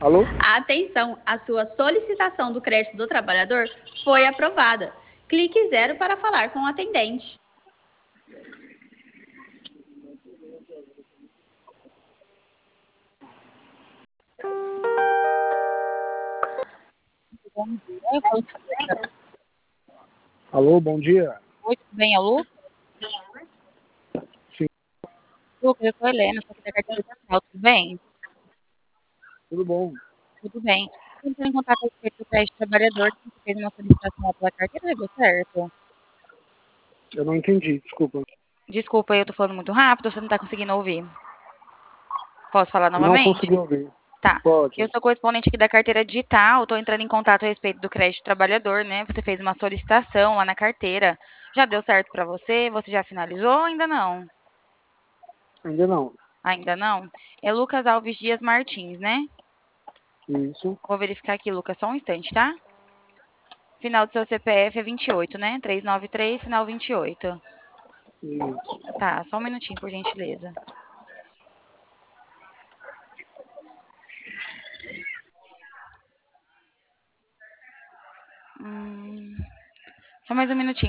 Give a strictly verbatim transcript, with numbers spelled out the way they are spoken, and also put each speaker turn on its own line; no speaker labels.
Alô?
Atenção, a sua solicitação do crédito do trabalhador foi aprovada. Clique zero para falar com o atendente.
Bom dia, eu falo com
Alô, bom dia.
Oi, tudo bem, é o Lucas?
Sim,
Lucas, eu sou a Helena, sou aqui da carteira digital, tudo bem?
tudo bom.
Tudo bem. Estou entrando em contato a respeito do crédito trabalhador, que você fez uma solicitação pela carteira, já deu certo?
Eu não entendi, desculpa.
Desculpa, eu tô falando muito rápido, você não tá conseguindo ouvir. Posso falar
Não
novamente?
consegui ouvir.
Tá. Eu
Pode.
sou correspondente aqui da carteira digital, estou entrando em contato a respeito do crédito trabalhador, né? Você fez uma solicitação lá na carteira. Já deu certo para você? Você já finalizou ou ainda não?
Ainda não.
Ainda não? É Lucas Alves Dias Martins, né?
Isso,
Vou verificar aqui, Lucas, só um instante, tá? Final do seu C P F é vinte e oito, né? trezentos e noventa e três, final vinte e oito.
isso.
Tá, só um minutinho, por gentileza. Hum, só mais um minutinho.